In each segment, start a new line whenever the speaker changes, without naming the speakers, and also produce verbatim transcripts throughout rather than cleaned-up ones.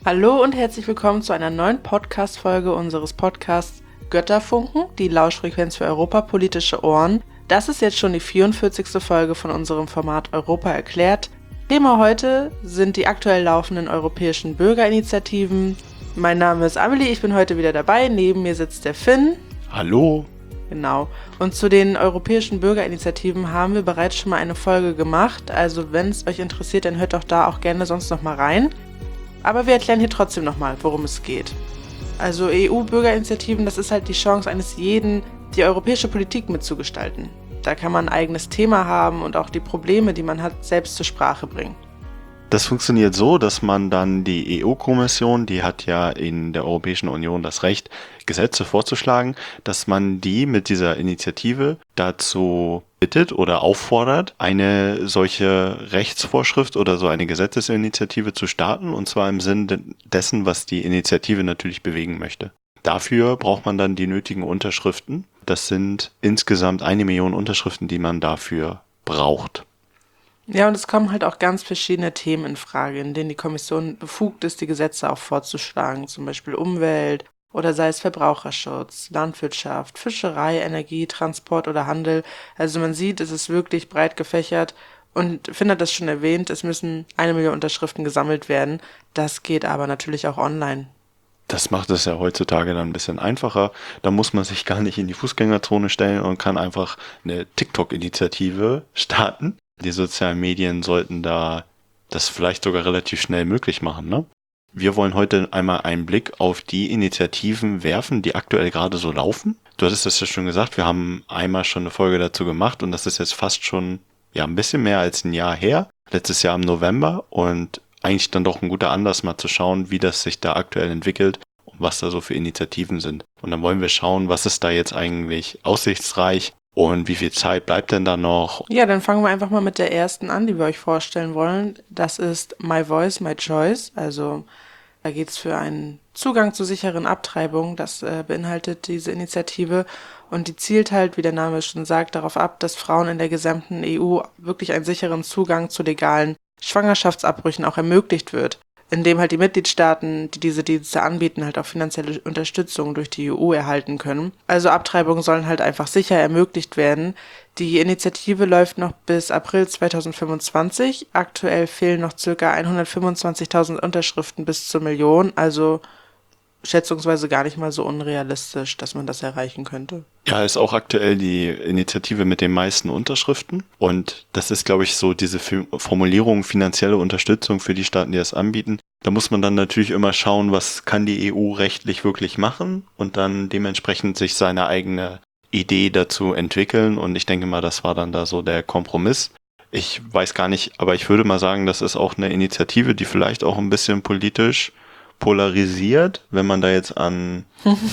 Hallo und herzlich willkommen zu einer neuen Podcast-Folge unseres Podcasts Götterfunken, die Lauschfrequenz für europapolitische Ohren. Das ist jetzt schon die vierundvierzigste Folge von unserem Format Europa erklärt. Thema heute sind die aktuell laufenden europäischen Bürgerinitiativen. Mein Name ist Amelie, ich bin heute wieder dabei. Neben mir sitzt der Finn.
Hallo.
Genau. Und zu den europäischen Bürgerinitiativen haben wir bereits schon mal eine Folge gemacht. Also wenn es euch interessiert, dann hört doch da auch gerne sonst noch mal rein. Aber wir erklären hier trotzdem nochmal, worum es geht. Also E U-Bürgerinitiativen, das ist halt die Chance eines jeden, die europäische Politik mitzugestalten. Da kann man ein eigenes Thema haben und auch die Probleme, die man hat, selbst zur Sprache bringen.
Das funktioniert so, dass man dann die E U-Kommission, die hat ja in der Europäischen Union das Recht, Gesetze vorzuschlagen, dass man die mit dieser Initiative dazu bittet oder auffordert, eine solche Rechtsvorschrift oder so eine Gesetzesinitiative zu starten, und zwar im Sinne dessen, was die Initiative natürlich bewegen möchte. Dafür braucht man dann die nötigen Unterschriften. Das sind insgesamt eine Million Unterschriften, die man dafür braucht.
Ja, und es kommen halt auch ganz verschiedene Themen in Frage, in denen die Kommission befugt ist, die Gesetze auch vorzuschlagen, zum Beispiel Umwelt oder sei es Verbraucherschutz, Landwirtschaft, Fischerei, Energie, Transport oder Handel. Also man sieht, es ist wirklich breit gefächert und Finn hat das schon erwähnt, es müssen eine Million Unterschriften gesammelt werden. Das geht aber natürlich auch online.
Das macht es ja heutzutage dann ein bisschen einfacher. Da muss man sich gar nicht in die Fußgängerzone stellen und kann einfach eine TikTok-Initiative starten. Die sozialen Medien sollten da das vielleicht sogar relativ schnell möglich machen, ne? Wir wollen heute einmal einen Blick auf die Initiativen werfen, die aktuell gerade so laufen. Du hattest das ja schon gesagt, wir haben einmal schon eine Folge dazu gemacht und das ist jetzt fast schon ja ein bisschen mehr als ein Jahr her. Letztes Jahr im November, und eigentlich dann doch ein guter Anlass, mal zu schauen, wie das sich da aktuell entwickelt und was da so für Initiativen sind. Und dann wollen wir schauen, was ist da jetzt eigentlich aussichtsreich und wie viel Zeit bleibt denn da noch?
Ja, dann fangen wir einfach mal mit der ersten an, die wir euch vorstellen wollen. Das ist My Voice, My Choice. Also da geht es für einen Zugang zu sicheren Abtreibungen. Das äh, beinhaltet diese Initiative. Und die zielt halt, wie der Name schon sagt, darauf ab, dass Frauen in der gesamten E U wirklich einen sicheren Zugang zu legalen Schwangerschaftsabbrüchen auch ermöglicht wird, indem halt die Mitgliedstaaten, die diese Dienste anbieten, halt auch finanzielle Unterstützung durch die E U erhalten können. Also Abtreibungen sollen halt einfach sicher ermöglicht werden. Die Initiative läuft noch bis April zweitausendfünfundzwanzig. Aktuell fehlen noch ca. hundertfünfundzwanzigtausend Unterschriften bis zur Million, also schätzungsweise gar nicht mal so unrealistisch, dass man das erreichen könnte.
Ja, ist auch aktuell die Initiative mit den meisten Unterschriften. Und das ist, glaube ich, so diese Formulierung finanzielle Unterstützung für die Staaten, die das anbieten. Da muss man dann natürlich immer schauen, was kann die E U rechtlich wirklich machen und dann dementsprechend sich seine eigene Idee dazu entwickeln. Und ich denke mal, das war dann da so der Kompromiss. Ich weiß gar nicht, aber ich würde mal sagen, das ist auch eine Initiative, die vielleicht auch ein bisschen politisch polarisiert, wenn man da jetzt an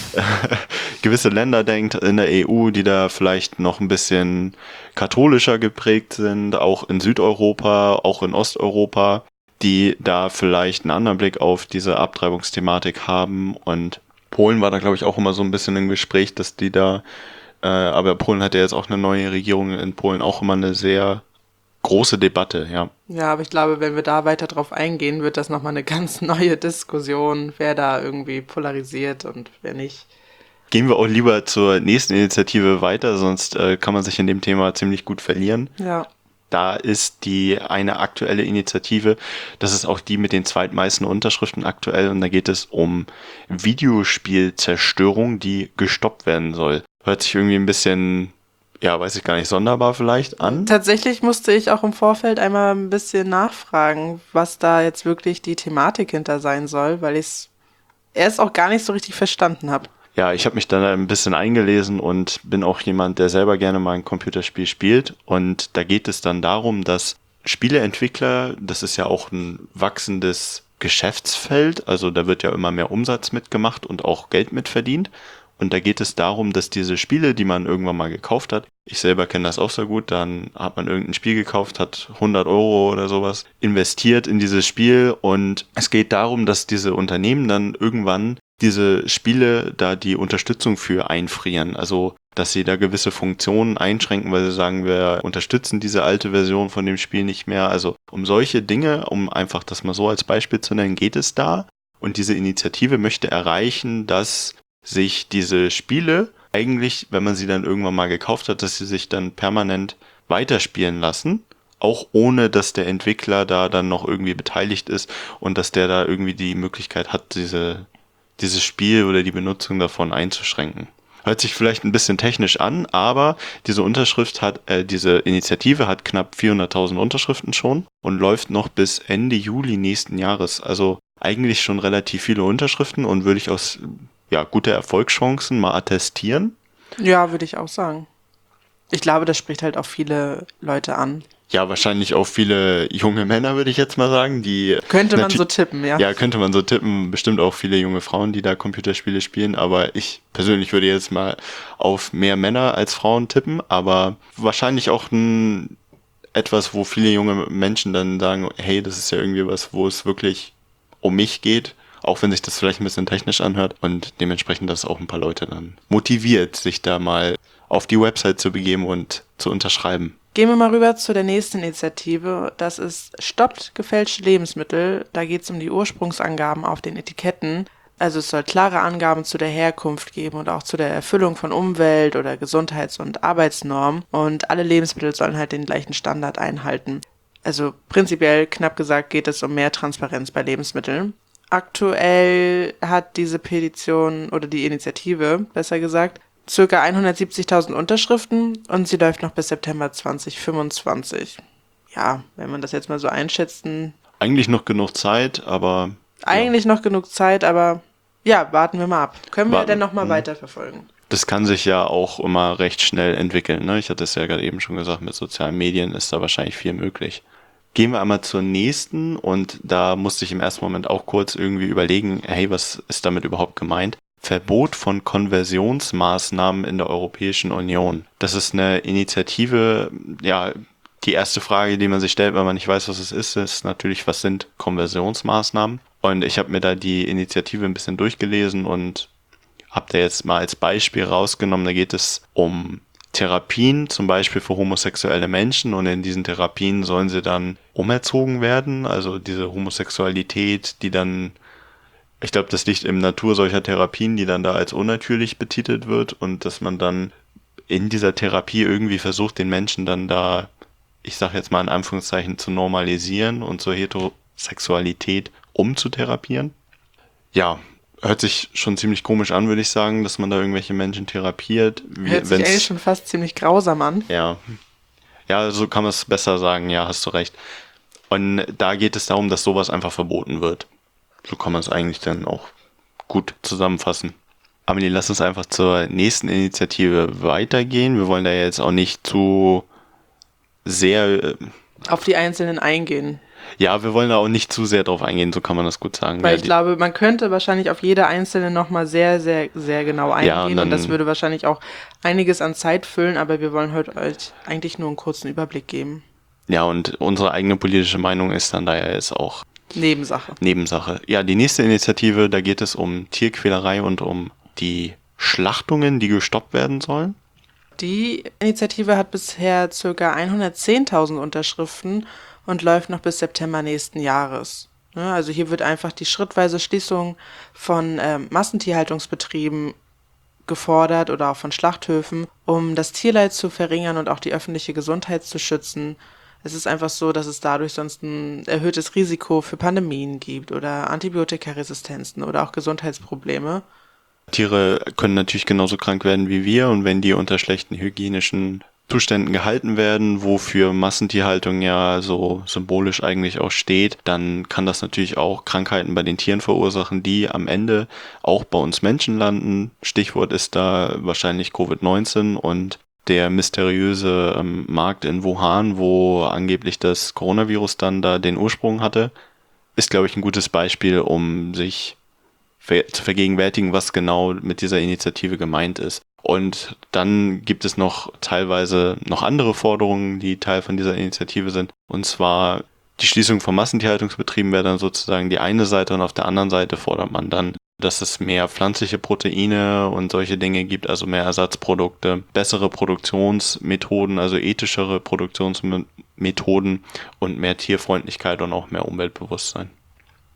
gewisse Länder denkt in der E U, die da vielleicht noch ein bisschen katholischer geprägt sind, auch in Südeuropa, auch in Osteuropa, die da vielleicht einen anderen Blick auf diese Abtreibungsthematik haben. Und Polen war da, glaube ich, auch immer so ein bisschen im Gespräch, dass die da, äh, aber Polen hat ja jetzt auch eine neue Regierung, in Polen auch immer eine sehr große Debatte, ja.
Ja, aber ich glaube, wenn wir da weiter drauf eingehen, wird das nochmal eine ganz neue Diskussion, wer da irgendwie polarisiert und wer nicht.
Gehen wir auch lieber zur nächsten Initiative weiter, sonst äh, kann man sich in dem Thema ziemlich gut verlieren.
Ja.
Da ist die eine aktuelle Initiative, das ist auch die mit den zweitmeisten Unterschriften aktuell, und da geht es um Videospielzerstörung, die gestoppt werden soll. Hört sich irgendwie ein bisschen, ja, weiß ich gar nicht, sonderbar vielleicht an.
Tatsächlich musste ich auch im Vorfeld einmal ein bisschen nachfragen, was da jetzt wirklich die Thematik hinter sein soll, weil ich es erst auch gar nicht so richtig verstanden habe.
Ja, ich habe mich dann ein bisschen eingelesen und bin auch jemand, der selber gerne mal ein Computerspiel spielt. Und da geht es dann darum, dass Spieleentwickler, das ist ja auch ein wachsendes Geschäftsfeld, also da wird ja immer mehr Umsatz mitgemacht und auch Geld mitverdient. Und da geht es darum, dass diese Spiele, die man irgendwann mal gekauft hat, ich selber kenne das auch sehr gut, dann hat man irgendein Spiel gekauft, hat hundert Euro oder sowas investiert in dieses Spiel, und es geht darum, dass diese Unternehmen dann irgendwann diese Spiele da die Unterstützung für einfrieren, also dass sie da gewisse Funktionen einschränken, weil sie sagen, wir unterstützen diese alte Version von dem Spiel nicht mehr. Also um solche Dinge, um einfach das mal so als Beispiel zu nennen, geht es da. Und diese Initiative möchte erreichen, dass sich diese Spiele eigentlich, wenn man sie dann irgendwann mal gekauft hat, dass sie sich dann permanent weiterspielen lassen, auch ohne, dass der Entwickler da dann noch irgendwie beteiligt ist und dass der da irgendwie die Möglichkeit hat, diese, dieses Spiel oder die Benutzung davon einzuschränken. Hört sich vielleicht ein bisschen technisch an, aber diese Unterschrift hat, äh, diese Initiative hat knapp vierhunderttausend Unterschriften schon und läuft noch bis Ende Juli nächsten Jahres. Also eigentlich schon relativ viele Unterschriften und würde ich aus ja, gute Erfolgschancen mal attestieren.
Ja, würde ich auch sagen. Ich glaube, das spricht halt auch viele Leute an.
Ja, wahrscheinlich auch viele junge Männer, würde ich jetzt mal sagen, die...
Könnte man so tippen, ja.
Ja, könnte man so tippen. Bestimmt auch viele junge Frauen, die da Computerspiele spielen. Aber ich persönlich würde jetzt mal auf mehr Männer als Frauen tippen. Aber wahrscheinlich auch ein, etwas, wo viele junge Menschen dann sagen, hey, das ist ja irgendwie was, wo es wirklich um mich geht. Auch wenn sich das vielleicht ein bisschen technisch anhört. Und dementsprechend, dass auch ein paar Leute dann motiviert, sich da mal auf die Website zu begeben und zu unterschreiben.
Gehen wir mal rüber zu der nächsten Initiative. Das ist Stoppt gefälschte Lebensmittel. Da geht es um die Ursprungsangaben auf den Etiketten. Also es soll klare Angaben zu der Herkunft geben und auch zu der Erfüllung von Umwelt- oder Gesundheits- und Arbeitsnormen. Und alle Lebensmittel sollen halt den gleichen Standard einhalten. Also prinzipiell, knapp gesagt, geht es um mehr Transparenz bei Lebensmitteln. Aktuell hat diese Petition oder die Initiative, besser gesagt, circa hundertsiebzigtausend Unterschriften und sie läuft noch bis September zwanzig fünfundzwanzig. Ja, wenn man das jetzt mal so einschätzen.
Eigentlich noch genug Zeit, aber...
Eigentlich ja. noch genug Zeit, aber ja, warten wir mal ab. Können wir
warten.
denn nochmal
mhm.
weiterverfolgen?
Das kann sich ja auch immer recht schnell entwickeln. Ne? Ich hatte es ja gerade eben schon gesagt, mit sozialen Medien ist da wahrscheinlich viel möglich. Gehen wir einmal zur nächsten und da musste ich im ersten Moment auch kurz irgendwie überlegen, hey, was ist damit überhaupt gemeint? Verbot von Konversionsmaßnahmen in der Europäischen Union. Das ist eine Initiative, ja, die erste Frage, die man sich stellt, wenn man nicht weiß, was es ist, ist natürlich, was sind Konversionsmaßnahmen? Und ich habe mir da die Initiative ein bisschen durchgelesen und habe da jetzt mal als Beispiel rausgenommen, da geht es um Therapien, zum Beispiel für homosexuelle Menschen, und in diesen Therapien sollen sie dann umerzogen werden, also diese Homosexualität, die dann, ich glaube, das liegt im Natur solcher Therapien, die dann da als unnatürlich betitelt wird, und dass man dann in dieser Therapie irgendwie versucht, den Menschen dann da, ich sage jetzt mal in Anführungszeichen, zu normalisieren und zur Heterosexualität umzutherapieren. Ja, hört sich schon ziemlich komisch an, würde ich sagen, dass man da irgendwelche Menschen therapiert.
Wie, hört sich eigentlich schon fast ziemlich grausam an.
Ja, ja, so kann man es besser sagen, ja, hast du recht. Und da geht es darum, dass sowas einfach verboten wird. So kann man es eigentlich dann auch gut zusammenfassen. Amelie, lass uns einfach zur nächsten Initiative weitergehen. Wir wollen da jetzt auch nicht zu sehr... Äh,
auf die einzelnen eingehen.
Ja, wir wollen da auch nicht zu sehr drauf eingehen, so kann man das gut sagen.
Weil
ja,
ich glaube, man könnte wahrscheinlich auf jede einzelne nochmal sehr, sehr, sehr genau eingehen, ja, und, und das würde wahrscheinlich auch einiges an Zeit füllen, aber wir wollen heute euch eigentlich nur einen kurzen Überblick geben.
Ja, und unsere eigene politische Meinung ist dann daher jetzt auch
Nebensache.
Nebensache. Ja, die nächste Initiative, da geht es um Tierquälerei und um die Schlachtungen, die gestoppt werden sollen.
Die Initiative hat bisher ca. hundertzehntausend Unterschriften und läuft noch bis September nächsten Jahres. Ja, also hier wird einfach die schrittweise Schließung von ähm, Massentierhaltungsbetrieben gefordert oder auch von Schlachthöfen, um das Tierleid zu verringern und auch die öffentliche Gesundheit zu schützen. Es ist einfach so, dass es dadurch sonst ein erhöhtes Risiko für Pandemien gibt oder Antibiotikaresistenzen oder auch Gesundheitsprobleme.
Tiere können natürlich genauso krank werden wie wir, und wenn die unter schlechten hygienischen Zuständen gehalten werden, wofür Massentierhaltung ja so symbolisch eigentlich auch steht, dann kann das natürlich auch Krankheiten bei den Tieren verursachen, die am Ende auch bei uns Menschen landen. Stichwort ist da wahrscheinlich Covid neunzehn und der mysteriöse ähm, Markt in Wuhan, wo angeblich das Coronavirus dann da den Ursprung hatte, ist, glaube ich, ein gutes Beispiel, um sich zu vergegenwärtigen, was genau mit dieser Initiative gemeint ist. Und dann gibt es noch teilweise noch andere Forderungen, die Teil von dieser Initiative sind. Und zwar die Schließung von Massentierhaltungsbetrieben wäre dann sozusagen die eine Seite, und auf der anderen Seite fordert man dann, dass es mehr pflanzliche Proteine und solche Dinge gibt, also mehr Ersatzprodukte, bessere Produktionsmethoden, also ethischere Produktionsmethoden und mehr Tierfreundlichkeit und auch mehr Umweltbewusstsein.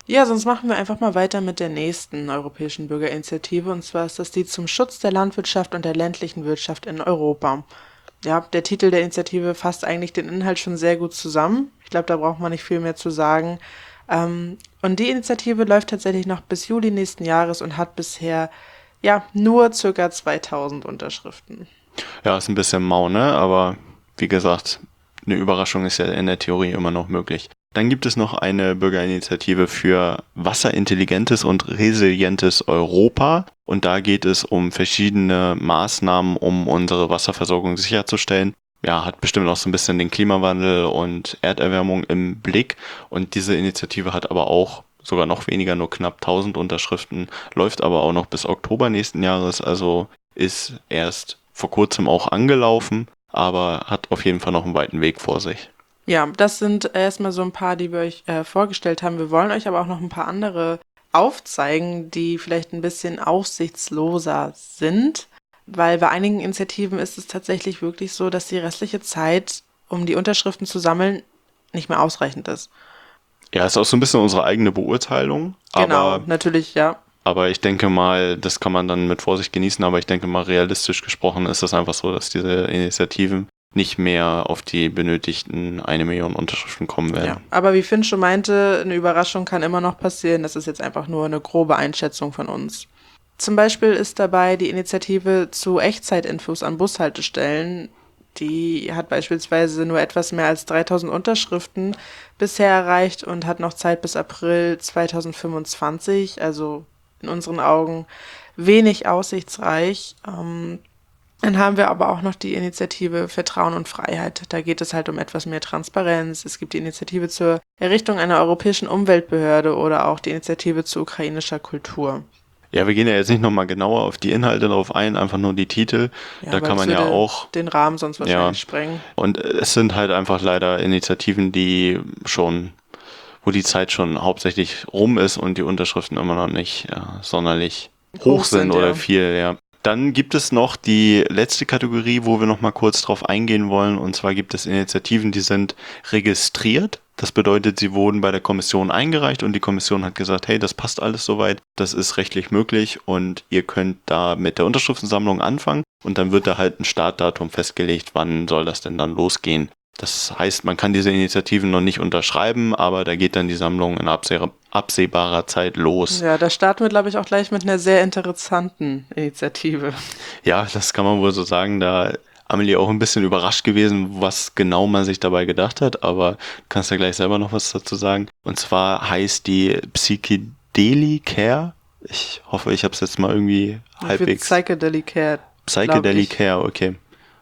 Ja, sonst machen wir einfach mal weiter mit der nächsten europäischen Bürgerinitiative, und zwar ist das die zum Schutz der Landwirtschaft und der ländlichen Wirtschaft in Europa. Ja, der Titel der Initiative fasst eigentlich den Inhalt schon sehr gut zusammen. Ich glaube, da braucht man nicht viel mehr zu sagen. Ähm, und die Initiative läuft tatsächlich noch bis Juli nächsten Jahres und hat bisher ja nur circa zweitausend Unterschriften.
Ja, ist ein bisschen mau, ne? Aber wie gesagt, eine Überraschung ist ja in der Theorie immer noch möglich. Dann gibt es noch eine Bürgerinitiative für wasserintelligentes und resilientes Europa. Und da geht es um verschiedene Maßnahmen, um unsere Wasserversorgung sicherzustellen. Ja, hat bestimmt auch so ein bisschen den Klimawandel und Erderwärmung im Blick. Und diese Initiative hat aber auch sogar noch weniger, nur knapp tausend Unterschriften, läuft aber auch noch bis Oktober nächsten Jahres, also ist erst vor kurzem auch angelaufen, aber hat auf jeden Fall noch einen weiten Weg vor sich.
Ja, das sind erstmal so ein paar, die wir euch äh, vorgestellt haben. Wir wollen euch aber auch noch ein paar andere aufzeigen, die vielleicht ein bisschen aussichtsloser sind, weil bei einigen Initiativen ist es tatsächlich wirklich so, dass die restliche Zeit, um die Unterschriften zu sammeln, nicht mehr ausreichend ist.
Ja, ist auch so ein bisschen unsere eigene Beurteilung,
Genau,
aber,
natürlich, ja.
aber ich denke mal, das kann man dann mit Vorsicht genießen, aber ich denke mal, realistisch gesprochen ist es einfach so, dass diese Initiativen nicht mehr auf die benötigten eine Million Unterschriften kommen werden.
Ja, aber wie Finn schon meinte, eine Überraschung kann immer noch passieren. Das ist jetzt einfach nur eine grobe Einschätzung von uns. Zum Beispiel ist dabei die Initiative zu Echtzeitinfos an Bushaltestellen. Die hat beispielsweise nur etwas mehr als dreitausend Unterschriften bisher erreicht und hat noch Zeit bis April zweitausendfünfundzwanzig, also in unseren Augen wenig aussichtsreich. Ähm, Dann haben wir aber auch noch die Initiative Vertrauen und Freiheit. Da geht es halt um etwas mehr Transparenz. Es gibt die Initiative zur Errichtung einer europäischen Umweltbehörde oder auch die Initiative zu ukrainischer Kultur.
Ja, wir gehen ja jetzt nicht nochmal genauer auf die Inhalte drauf ein, einfach nur die Titel.
Ja,
Da
weil
kann
das
man ja
würde
auch,
den Rahmen sonst wahrscheinlich
Ja.
sprengen.
und es sind halt einfach leider Initiativen, die schon, wo die Zeit schon hauptsächlich rum ist und die Unterschriften immer noch nicht ja, sonderlich hoch,
Hoch
sind,
sind,
oder
ja.
viel, ja. Dann gibt es noch die letzte Kategorie, wo wir noch mal kurz drauf eingehen wollen. Und zwar gibt es Initiativen, die sind registriert. Das bedeutet, sie wurden bei der Kommission eingereicht und die Kommission hat gesagt, hey, das passt alles soweit, das ist rechtlich möglich und ihr könnt da mit der Unterschriftensammlung anfangen. Und dann wird da halt ein Startdatum festgelegt, wann soll das denn dann losgehen. Das heißt, man kann diese Initiativen noch nicht unterschreiben, aber da geht dann die Sammlung in abseh- absehbarer Zeit los.
Ja, da starten wir, glaube ich, auch gleich mit einer sehr interessanten Initiative.
Ja, das kann man wohl so sagen. Da Amelie auch ein bisschen überrascht gewesen, was genau man sich dabei gedacht hat, aber du kannst ja gleich selber noch was dazu sagen. Und zwar heißt die Psychedelic Care. Ich hoffe, ich habe es jetzt mal irgendwie halbwegs...
Psychedelic Care.
Psychedelic Care, okay.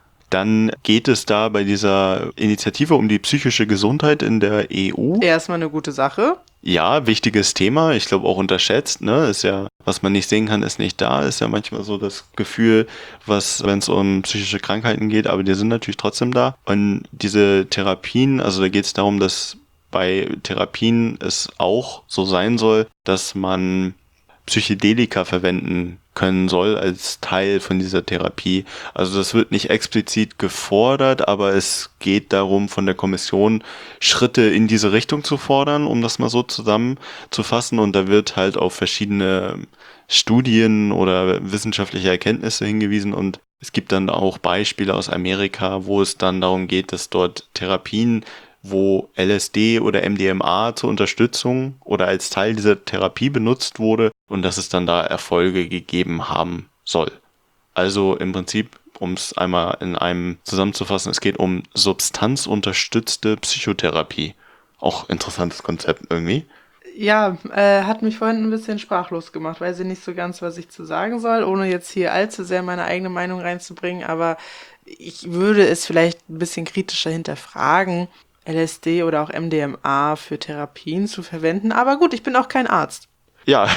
Dann geht es da bei dieser Initiative um die psychische Gesundheit in der E U.
Erstmal eine gute Sache.
Ja, wichtiges Thema, ich glaube auch unterschätzt, ne? Ist ja, was man nicht sehen kann, ist nicht da, ist ja manchmal so das Gefühl, was, wenn es um psychische Krankheiten geht, aber die sind natürlich trotzdem da. Und diese Therapien, also da geht es darum, dass bei Therapien es auch so sein soll, dass man Psychedelika verwenden können soll als Teil von dieser Therapie. Also das wird nicht explizit gefordert, aber es geht darum, von der Kommission Schritte in diese Richtung zu fordern, um das mal so zusammenzufassen. Und da wird halt auf verschiedene Studien oder wissenschaftliche Erkenntnisse hingewiesen und es gibt dann auch Beispiele aus Amerika, wo es dann darum geht, dass dort Therapien, wo L S D oder M D M A zur Unterstützung oder als Teil dieser Therapie benutzt wurde und dass es dann da Erfolge gegeben haben soll. Also im Prinzip, um es einmal in einem zusammenzufassen, es geht um substanzunterstützte Psychotherapie. Auch interessantes Konzept irgendwie.
Ja, äh, hat mich vorhin ein bisschen sprachlos gemacht. Weiß ich nicht so ganz, was ich zu sagen soll, ohne jetzt hier allzu sehr meine eigene Meinung reinzubringen, aber ich würde es vielleicht ein bisschen kritischer hinterfragen, L S D oder auch M D M A für Therapien zu verwenden. Aber gut, ich bin auch kein Arzt.
Ja,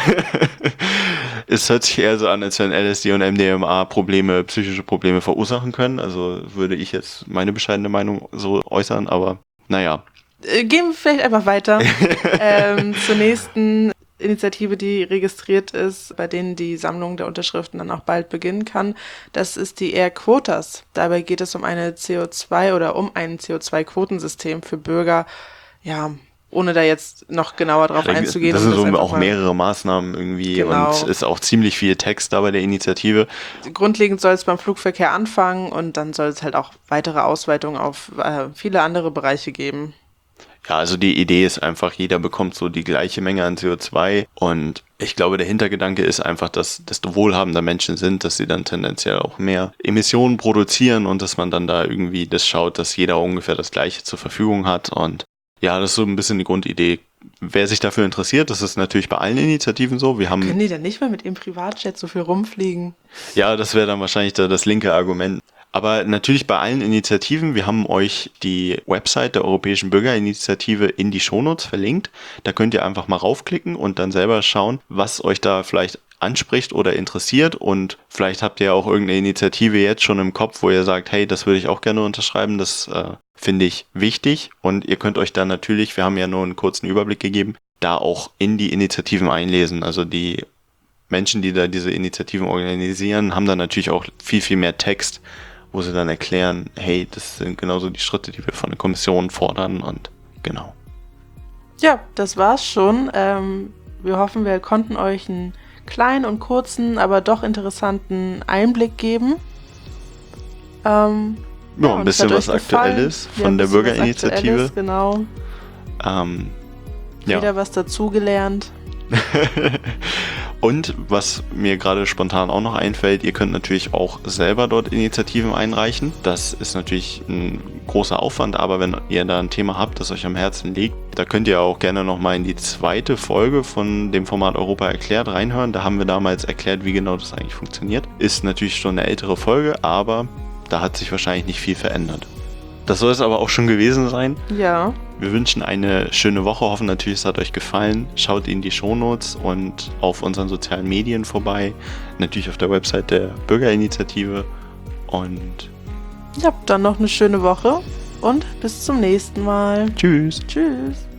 es hört sich eher so an, als wenn L S D und M D M A Probleme, psychische Probleme verursachen können. Also würde ich jetzt meine bescheidene Meinung so äußern, aber naja.
Äh, gehen wir vielleicht einfach weiter ähm, zur nächsten Initiative, die registriert ist, bei denen die Sammlung der Unterschriften dann auch bald beginnen kann. Das ist die Air Quotas. Dabei geht es um eine C O zwei oder um ein C O zwei Quotensystem für Bürger, ja, ohne da jetzt noch genauer drauf
Ja,
einzugehen.
Das
um
sind so
einfach
auch
mal-
mehrere Maßnahmen irgendwie
Genau.
und ist auch ziemlich viel Text da bei der Initiative.
Grundlegend soll es beim Flugverkehr anfangen und dann soll es halt auch weitere Ausweitungen auf äh, viele andere Bereiche geben.
Ja, also die Idee ist einfach, jeder bekommt so die gleiche Menge an C O zwei und ich glaube, der Hintergedanke ist einfach, dass desto wohlhabender Menschen sind, dass sie dann tendenziell auch mehr Emissionen produzieren und dass man dann da irgendwie das schaut, dass jeder ungefähr das Gleiche zur Verfügung hat und ja, das ist so ein bisschen die Grundidee. Wer sich dafür interessiert, das ist natürlich bei allen Initiativen so. Wir haben
Können die denn nicht mal mit ihrem Privatjet so viel rumfliegen?
Ja, das wäre dann wahrscheinlich da das linke Argument. Aber natürlich bei allen Initiativen, wir haben euch die Website der Europäischen Bürgerinitiative in die Shownotes verlinkt. Da könnt ihr einfach mal raufklicken und dann selber schauen, was euch da vielleicht anspricht oder interessiert. Und vielleicht habt ihr auch irgendeine Initiative jetzt schon im Kopf, wo ihr sagt, hey, das würde ich auch gerne unterschreiben, das äh, finde ich wichtig. Und ihr könnt euch dann natürlich, wir haben ja nur einen kurzen Überblick gegeben, da auch in die Initiativen einlesen. Also die Menschen, die da diese Initiativen organisieren, haben dann natürlich auch viel, viel mehr Text, wo sie dann erklären, hey, das sind genauso die Schritte, die wir von der Kommission fordern und genau.
Ja, das war's schon. Ähm, wir hoffen, wir konnten euch einen kleinen und kurzen, aber doch interessanten Einblick geben. Ähm,
Ja, ein
uns
bisschen
hat
was
euch gefallen.
Aktuelles
Ja,
von
ein
der
bisschen was
Bürgerinitiative.
Aktuelles, Genau.
Ähm, ja.
Wieder was dazugelernt.
Und was mir gerade spontan auch noch einfällt, ihr könnt natürlich auch selber dort Initiativen einreichen. Das ist natürlich ein großer Aufwand, aber wenn ihr da ein Thema habt, das euch am Herzen liegt, da könnt ihr auch gerne nochmal in die zweite Folge von dem Format Europa erklärt reinhören. Da haben wir damals erklärt, wie genau das eigentlich funktioniert. Ist natürlich schon eine ältere Folge, aber da hat sich wahrscheinlich nicht viel verändert. Das soll es aber auch schon gewesen sein.
Ja.
Wir wünschen eine schöne Woche, hoffen natürlich, es hat euch gefallen. Schaut in die Shownotes und auf unseren sozialen Medien vorbei. Natürlich auf der Website der Bürgerinitiative. Und
Ja, dann noch eine schöne Woche und bis zum nächsten Mal.
tschüss.
Tschüss.